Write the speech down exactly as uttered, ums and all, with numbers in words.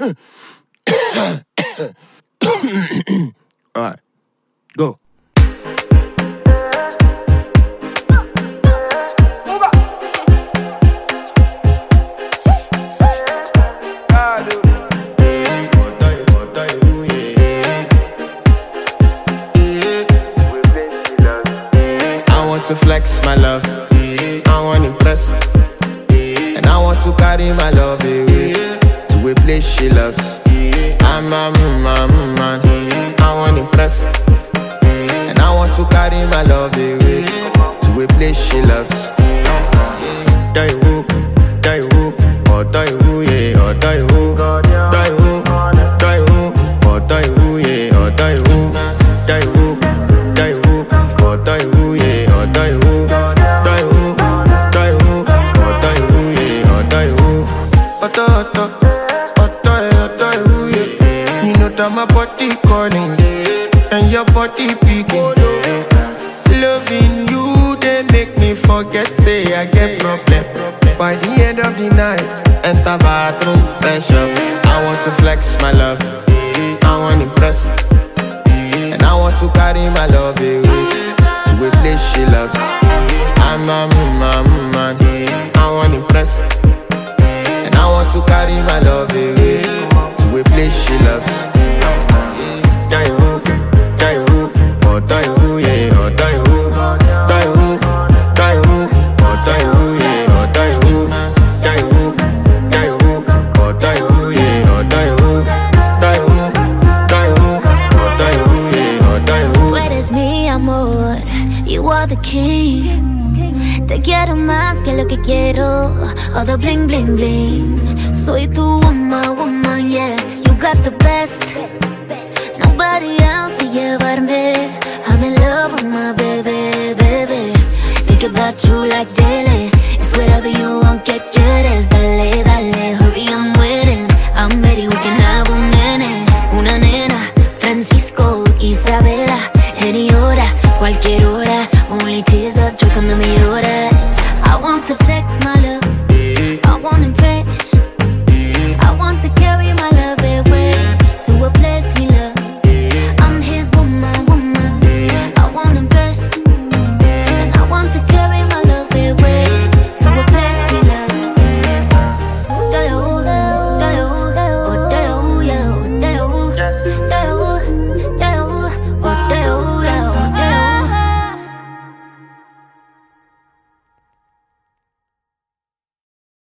Alright, go. To flex my love, I want impress, and I want to carry my love away to a place she loves. I'm a man, man, I want impress, and I want to carry my love away to a place she loves. Die who, die who, or die who, yeah, or die who, die who, die who, or die who, yeah, or die who, die who, die who, or die who, yeah. Die who, die who, die who, or die who, yeah, or die who. Oto, oto, oto, oto, who, yeah. You know that my body calling, and your body picking. Loving you, they make me forget, say I get problem. By the end of the night, enter bathroom, fresh up. I want to flex my love, I want to impress, and I want to carry my love away to a place she loves. I'm a man, man, I want impress, and I want to carry my love away to a place she loves. Die who, die who, or die who, yeah, or die who, die who, die who, or die who, yeah, or die who, die who, die who, or die who, yeah, or die who, die who, die who, or die who, yeah, or die who. Tú eres mi amor, you are the king. Te quiero más que lo que quiero, all the bling bling bling. Soy tu woman, woman, yeah. You got the best, nobody else to llevarme. I'm in love with my baby, baby. Think about you like daily. It's whatever you want, que quieres, dale.